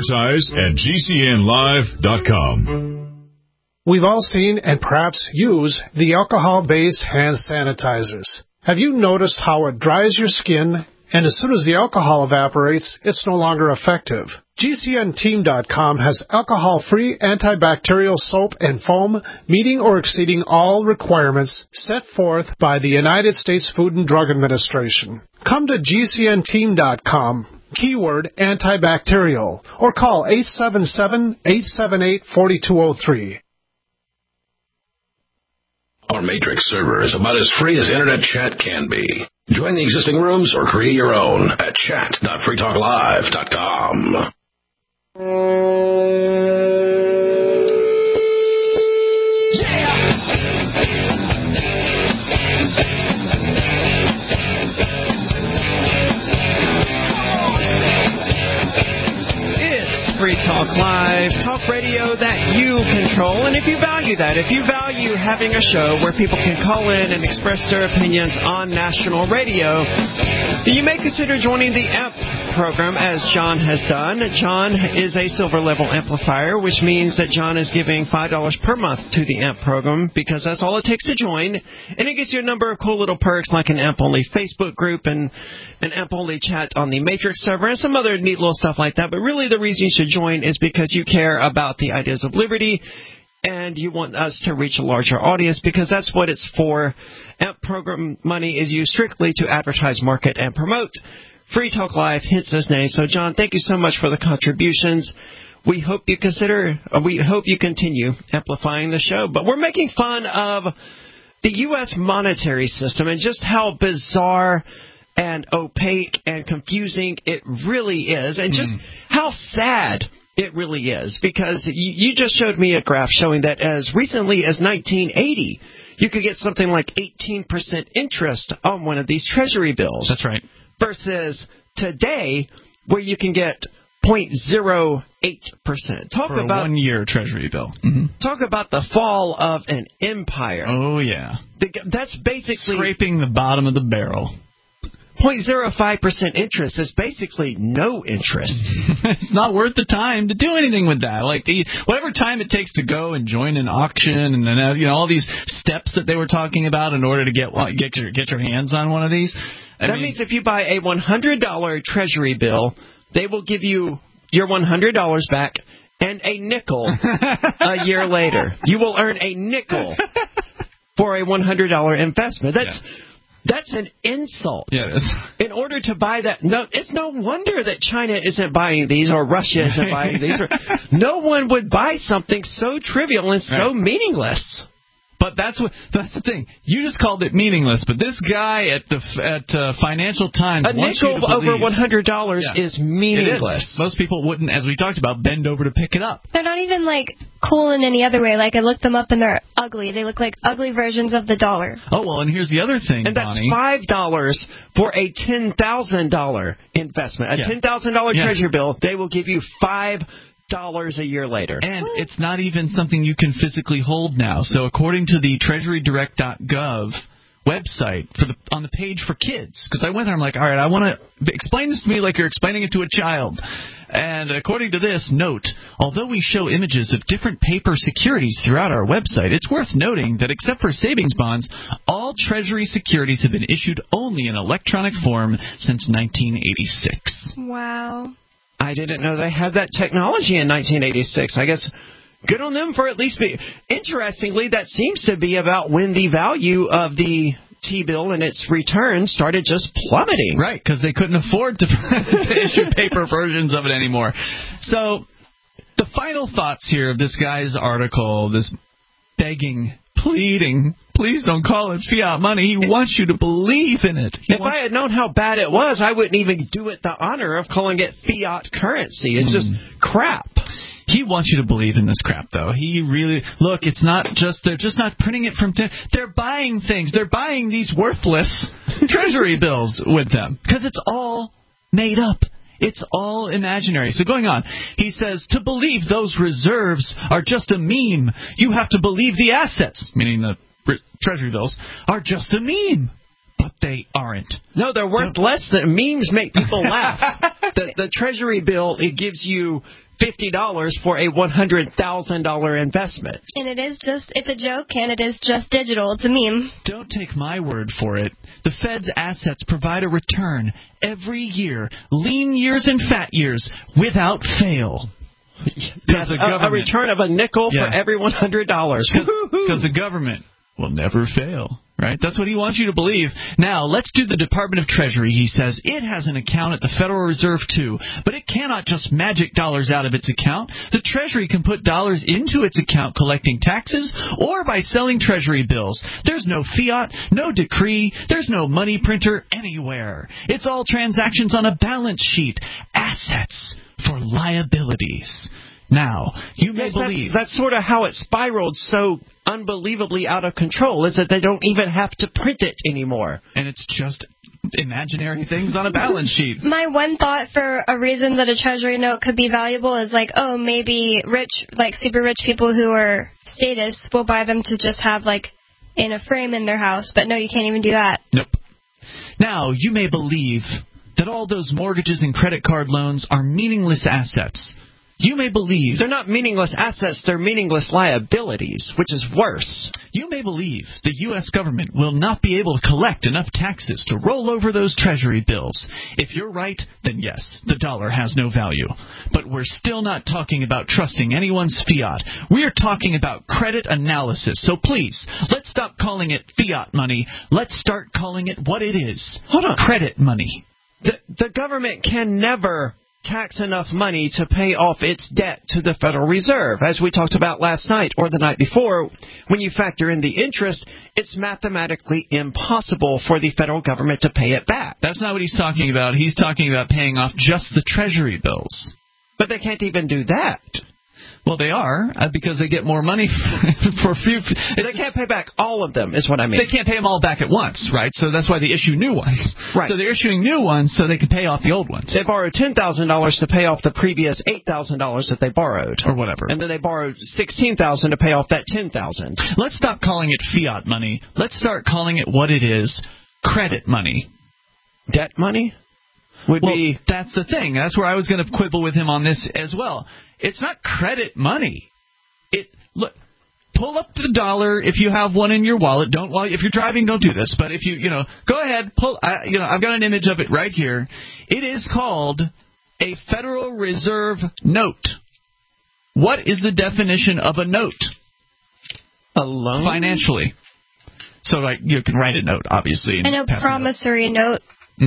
Advertise@gcnlive.com. We've all seen and perhaps use the alcohol-based hand sanitizers. Have you noticed how it dries your skin, and as soon as the alcohol evaporates, it's no longer effective? GCNteam.com has alcohol-free antibacterial soap and foam meeting or exceeding all requirements set forth by the United States Food and Drug Administration. Come to GCNteam.com, keyword antibacterial, or call 877-878-4203. Our Matrix server is about as free as internet chat can be. Join the existing rooms or create your own at chat.freetalklive.com. Free Talk Live, talk radio that you control. And if you value that, if you value having a show where people can call in and express their opinions on national radio, you may consider joining the AMP program as John has done. John is a silver level amplifier, which means that John is giving $5 per month to the AMP program because that's all it takes to join. And it gives you a number of cool little perks like an AMP-only Facebook group and an AMP-only chat on the Matrix server and some other neat little stuff like that. But really the reason you should join is because you care about the ideas of liberty and you want us to reach a larger audience because that's what it's for. AMP program money is used strictly to advertise, market, and promote. Free Talk Live hits this name. So, John, thank you so much for the contributions. We hope you continue amplifying the show. But we're making fun of the U.S. monetary system and just how bizarre and opaque and confusing it really is, and just how sad it really is, because you just showed me a graph showing that as recently as 1980, you could get something like 18% interest on one of these Treasury bills. That's right. Versus today, where you can get 0.08%. Talk for about a 1-year Treasury bill. Talk about the fall of an empire. Oh, yeah. That's basically scraping the bottom of the barrel. 0.05% interest is basically no interest. It's not worth the time to do anything with that. Like whatever time it takes to go and join an auction and then all these steps that they were talking about in order to get your hands on one of these. That means if you buy a $100 Treasury bill, they will give you your $100 back and a nickel a year later. You will earn a nickel for a $100 investment. That's an insult. Yeah. In order to buy that, no, it's no wonder that China isn't buying these or Russia isn't buying these. No one would buy something so trivial and so meaningless. But that's the thing. You just called it meaningless, but this guy at Financial Times wants you to nickel believe, over $100 is meaningless. It is. Most people wouldn't, as we talked about, bend over to pick it up. They're not even, like, cool in any other way. Like, I looked them up and they're ugly. They look like ugly versions of the dollar. Oh, well, and here's the other thing, and Bonnie. that's $5 for a $10,000 investment. A $10,000 treasury bill, they will give you $5 a year later. And it's not even something you can physically hold now. So according to the treasurydirect.gov website on the page for kids, because I went there, I'm like, all right, I want to explain this to me like you're explaining it to a child. And according to this, note, although we show images of different paper securities throughout our website, it's worth noting that except for savings bonds, all Treasury securities have been issued only in electronic form since 1986. Wow. I didn't know they had that technology in 1986. I guess good on them for at least being... Interestingly, that seems to be about when the value of the T-bill and its return started just plummeting. Right, because they couldn't afford to issue paper versions of it anymore. So the final thoughts here of this guy's article, this begging, pleading, please don't call it fiat money. He wants you to believe in it. If I had known how bad it was, I wouldn't even do it the honor of calling it fiat currency. It's just crap. He wants you to believe in this crap, though. He really... Look, it's not just... They're just not printing it from... They're buying things. They're buying these worthless treasury bills with them. Because it's all made up. It's all imaginary. So going on, he says, to believe those reserves are just a meme, you have to believe the assets, meaning the treasury bills, are just a meme. But they aren't. No, they're worth less than memes make people laugh. The treasury bill, it gives you $50 for a $100,000 investment. And it's a joke, and it is just digital. It's a meme. Don't take my word for it. The Fed's assets provide a return every year, lean years and fat years, without fail. Yes, a return of a nickel for every $100. Because the government will never fail. Right? That's what he wants you to believe. Now, let's do the Department of Treasury. He says it has an account at the Federal Reserve, too. But it cannot just magic dollars out of its account. The Treasury can put dollars into its account collecting taxes or by selling Treasury bills. There's no fiat, no decree, there's no money printer anywhere. It's all transactions on a balance sheet. Assets for liabilities. Now, you may believe... That's sort of how it spiraled so unbelievably out of control, is that they don't even have to print it anymore. And it's just imaginary things on a balance sheet. My one thought for a reason that a treasury note could be valuable is like, oh, maybe super rich people who are statists will buy them to just have like in a frame in their house. But no, you can't even do that. Nope. Now, you may believe that all those mortgages and credit card loans are meaningless assets. You may believe... They're not meaningless assets, they're meaningless liabilities, which is worse. You may believe the U.S. government will not be able to collect enough taxes to roll over those treasury bills. If you're right, then yes, the dollar has no value. But we're still not talking about trusting anyone's fiat. We're talking about credit analysis. So please, let's stop calling it fiat money. Let's start calling it what it is. Hold on. Credit money. The government can never tax enough money to pay off its debt to the Federal Reserve. As we talked about last night or the night before, when you factor in the interest, it's mathematically impossible for the federal government to pay it back. That's not what he's talking about. He's talking about paying off just the treasury bills. But they can't even do that. Well, they are, because they get more money for a few... They can't pay back all of them, is what I mean. They can't pay them all back at once, right? So that's why they issue new ones. Right. So they're issuing new ones so they can pay off the old ones. They borrowed $10,000 to pay off the previous $8,000 that they borrowed. Or whatever. And then they borrowed $16,000 to pay off that $10,000. Let's stop calling it fiat money. Let's start calling it what it is, credit money. Debt money? That's the thing. That's where I was going to quibble with him on this as well. It's not credit money. Look, pull up the dollar if you have one in your wallet. If you're driving, don't do this. But if go ahead. I've got an image of it right here. It is called a Federal Reserve note. What is the definition of a note? A loan? Financially. So, like, you can write a note, obviously. And a promissory note.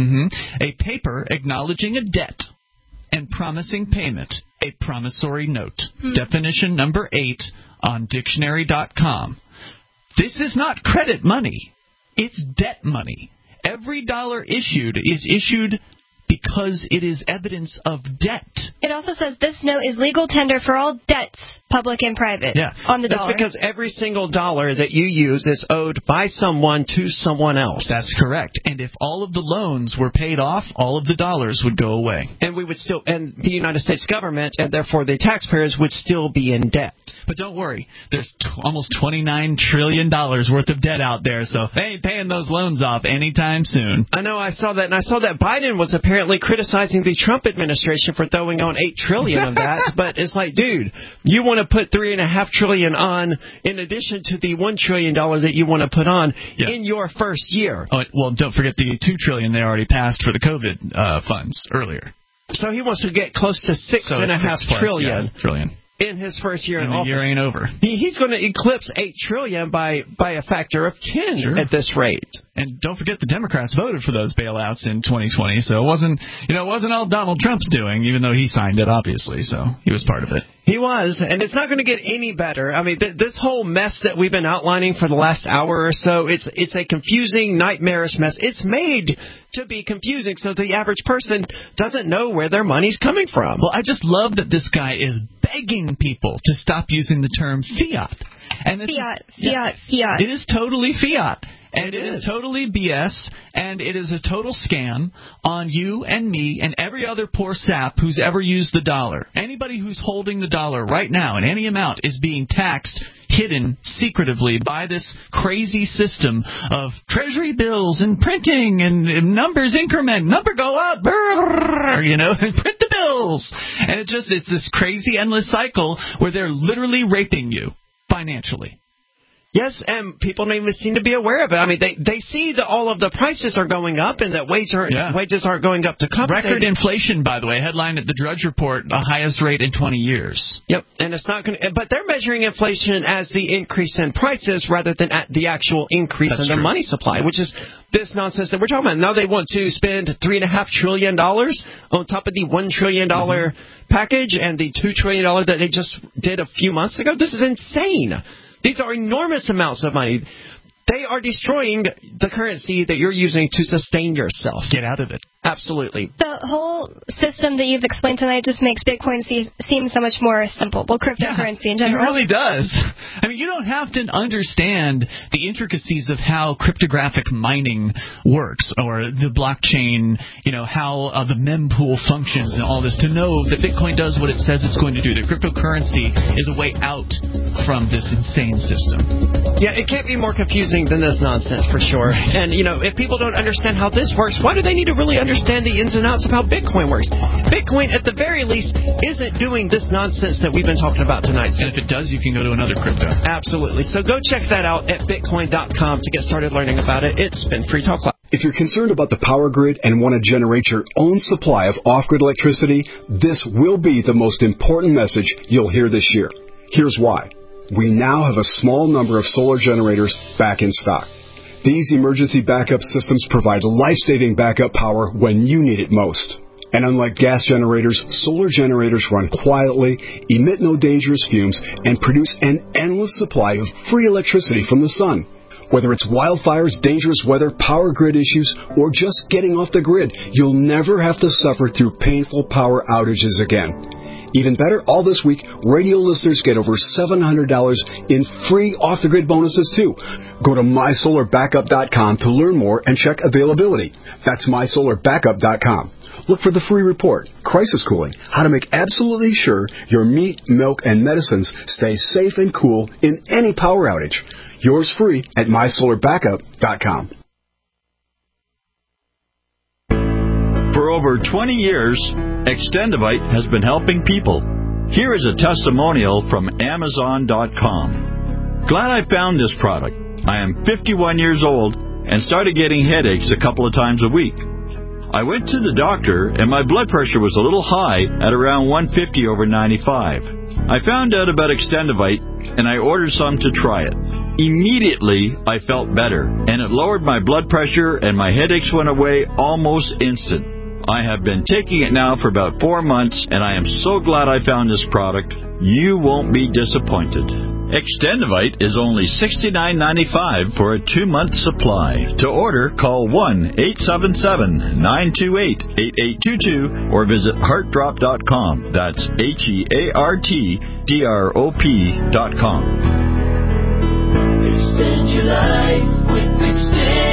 A paper acknowledging a debt and promising payment. A promissory note. Definition number 8 on dictionary.com. This is not credit money. It's debt money. Every dollar issued is issued because it is evidence of debt. It also says this note is legal tender for all debts, public and private, on the dollar. That's because every single dollar that you use is owed by someone to someone else. That's correct. And if all of the loans were paid off, all of the dollars would go away. And we would still, and the United States government, and therefore the taxpayers, would still be in debt. But don't worry, there's almost $29 trillion worth of debt out there, so they ain't paying those loans off anytime soon. I know, I saw that, and I saw that Biden was apparently criticizing the Trump administration for throwing on $8 trillion of that. But it's like, dude, you want to put $3.5 trillion on in addition to the $1 trillion that you want to put on in your first year. Oh, well, don't forget the $2 trillion they already passed for the COVID funds earlier. So he wants to get close to $6.5 trillion. In his first year in office. The year ain't over. He's going to eclipse $8 trillion by a factor of 10 at this rate. And don't forget the Democrats voted for those bailouts in 2020, so it wasn't all Donald Trump's doing, even though he signed it, obviously, so he was part of it. He was, and it's not going to get any better. I mean, this whole mess that we've been outlining for the last hour or so, it's a confusing, nightmarish mess. It's made to be confusing so the average person doesn't know where their money's coming from. Well, I just love that this guy is begging people to stop using the term fiat. And fiat. It is totally fiat. And it is totally BS, and it is a total scam on you and me and every other poor sap who's ever used the dollar. Anybody who's holding the dollar right now in any amount is being taxed, hidden secretively by this crazy system of treasury bills and printing and numbers increment, number go up, and print the bills. And it's this crazy endless cycle where they're literally raping you financially. Yes, and people don't even seem to be aware of it. I mean, they see that all of the prices are going up and that wages aren't going up to compensate. Record inflation, by the way, headline at the Drudge Report, the highest rate in 20 years. Yep, and it's not going to. But they're measuring inflation as the increase in prices rather than at the actual increase in the money supply, which is this nonsense that we're talking about. Now they want to spend $3.5 trillion on top of the $1 trillion package and the $2 trillion that they just did a few months ago. This is insane. These are enormous amounts of money. They are destroying the currency that you're using to sustain yourself. Get out of it. Absolutely. The whole system that you've explained tonight just makes Bitcoin seem so much more simple. Well, cryptocurrency in general. It really does. I mean, you don't have to understand the intricacies of how cryptographic mining works or the blockchain, how the mempool functions and all this to know that Bitcoin does what it says it's going to do. That cryptocurrency is a way out from this insane system. Yeah, it can't be more confusing than this nonsense, for sure. Right. And, if people don't understand how this works, why do they need to really understand the ins and outs of how Bitcoin works? Bitcoin, at the very least, isn't doing this nonsense that we've been talking about tonight. And if it does, you can go to another crypto. Absolutely. So go check that out at bitcoin.com to get started learning about it. It's been Free Talk Live. If you're concerned about the power grid and want to generate your own supply of off-grid electricity, this will be the most important message you'll hear this year. Here's why. We now have a small number of solar generators back in stock. These emergency backup systems provide life-saving backup power when you need it most. And unlike gas generators, solar generators run quietly, emit no dangerous fumes, and produce an endless supply of free electricity from the sun. Whether it's wildfires, dangerous weather, power grid issues, or just getting off the grid, you'll never have to suffer through painful power outages again. Even better, all this week, radio listeners get over $700 in free off-the-grid bonuses, too. Go to mysolarbackup.com to learn more and check availability. That's mysolarbackup.com. Look for the free report, Crisis Cooling, how to make absolutely sure your meat, milk, and medicines stay safe and cool in any power outage. Yours free at mysolarbackup.com. For over 20 years, Extendivite has been helping people. Here is a testimonial from Amazon.com. Glad I found this product. I am 51 years old and started getting headaches a couple of times a week. I went to the doctor and my blood pressure was a little high at around 150/95. I found out about Extendivite and I ordered some to try it. Immediately, I felt better, and it lowered my blood pressure, and my headaches went away almost instant. I have been taking it now for about 4 months, and I am so glad I found this product. You won't be disappointed. Extendivite is only $69.95 for a 2-month supply. To order, call 1-877-928-8822 or visit heartdrop.com. That's HEARTDROP.com. Extend your life with Extend.